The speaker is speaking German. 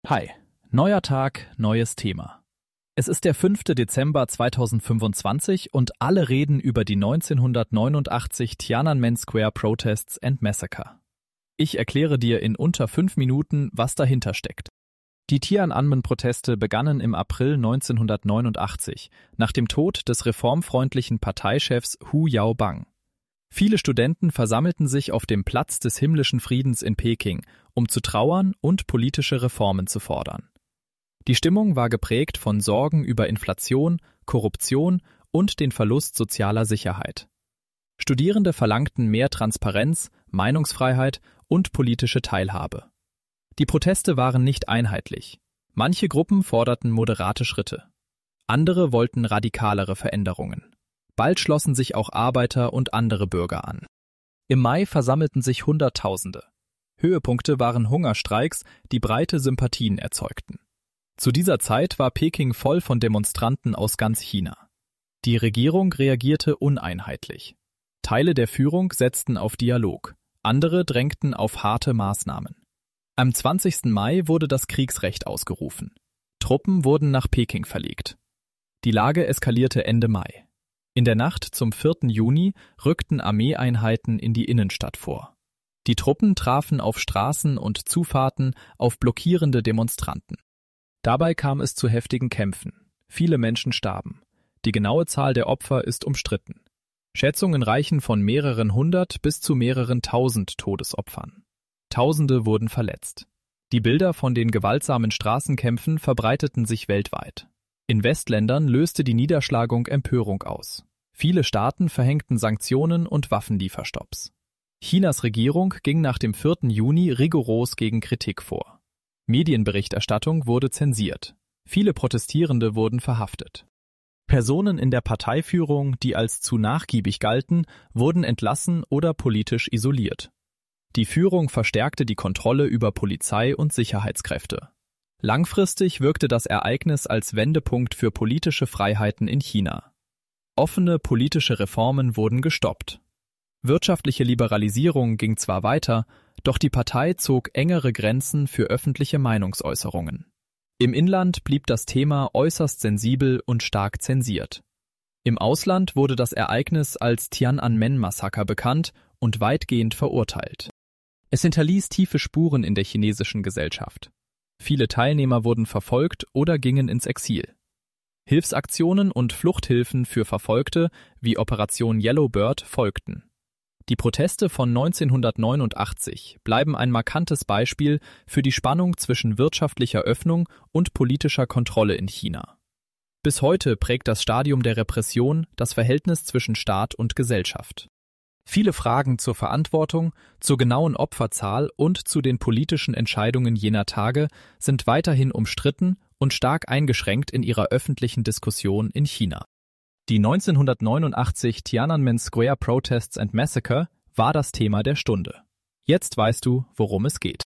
Hi, neuer Tag, neues Thema. Es ist der 5. Dezember 2025 und alle reden über die 1989 Tiananmen Square Protests and Massacre. Ich erkläre dir in unter 5 Minuten, was dahinter steckt. Die Tiananmen-Proteste begannen im April 1989, nach dem Tod des reformfreundlichen Parteichefs Hu Yaobang. Viele Studenten versammelten sich auf dem Platz des himmlischen Friedens in Peking, um zu trauern und politische Reformen zu fordern. Die Stimmung war geprägt von Sorgen über Inflation, Korruption und den Verlust sozialer Sicherheit. Studierende verlangten mehr Transparenz, Meinungsfreiheit und politische Teilhabe. Die Proteste waren nicht einheitlich. Manche Gruppen forderten moderate Schritte. Andere wollten radikalere Veränderungen. Bald schlossen sich auch Arbeiter und andere Bürger an. Im Mai versammelten sich Hunderttausende. Höhepunkte waren Hungerstreiks, die breite Sympathien erzeugten. Zu dieser Zeit war Peking voll von Demonstranten aus ganz China. Die Regierung reagierte uneinheitlich. Teile der Führung setzten auf Dialog, andere drängten auf harte Maßnahmen. Am 20. Mai wurde das Kriegsrecht ausgerufen. Truppen wurden nach Peking verlegt. Die Lage eskalierte Ende Mai. In der Nacht zum 4. Juni rückten Armeeeinheiten in die Innenstadt vor. Die Truppen trafen auf Straßen und Zufahrten auf blockierende Demonstranten. Dabei kam es zu heftigen Kämpfen. Viele Menschen starben. Die genaue Zahl der Opfer ist umstritten. Schätzungen reichen von mehreren hundert bis zu mehreren tausend Todesopfern. Tausende wurden verletzt. Die Bilder von den gewaltsamen Straßenkämpfen verbreiteten sich weltweit. In Westländern löste die Niederschlagung Empörung aus. Viele Staaten verhängten Sanktionen und Waffenlieferstopps. Chinas Regierung ging nach dem 4. Juni rigoros gegen Kritik vor. Medienberichterstattung wurde zensiert. Viele Protestierende wurden verhaftet. Personen in der Parteiführung, die als zu nachgiebig galten, wurden entlassen oder politisch isoliert. Die Führung verstärkte die Kontrolle über Polizei und Sicherheitskräfte. Langfristig wirkte das Ereignis als Wendepunkt für politische Freiheiten in China. Offene politische Reformen wurden gestoppt. Wirtschaftliche Liberalisierung ging zwar weiter, doch die Partei zog engere Grenzen für öffentliche Meinungsäußerungen. Im Inland blieb das Thema äußerst sensibel und stark zensiert. Im Ausland wurde das Ereignis als Tiananmen-Massaker bekannt und weitgehend verurteilt. Es hinterließ tiefe Spuren in der chinesischen Gesellschaft. Viele Teilnehmer wurden verfolgt oder gingen ins Exil. Hilfsaktionen und Fluchthilfen für Verfolgte wie Operation Yellowbird folgten. Die Proteste von 1989 bleiben ein markantes Beispiel für die Spannung zwischen wirtschaftlicher Öffnung und politischer Kontrolle in China. Bis heute prägt das Stadium der Repression das Verhältnis zwischen Staat und Gesellschaft. Viele Fragen zur Verantwortung, zur genauen Opferzahl und zu den politischen Entscheidungen jener Tage sind weiterhin umstritten und stark eingeschränkt in ihrer öffentlichen Diskussion in China. Die 1989 Tiananmen Square Protests and Massacre war das Thema der Stunde. Jetzt weißt du, worum es geht.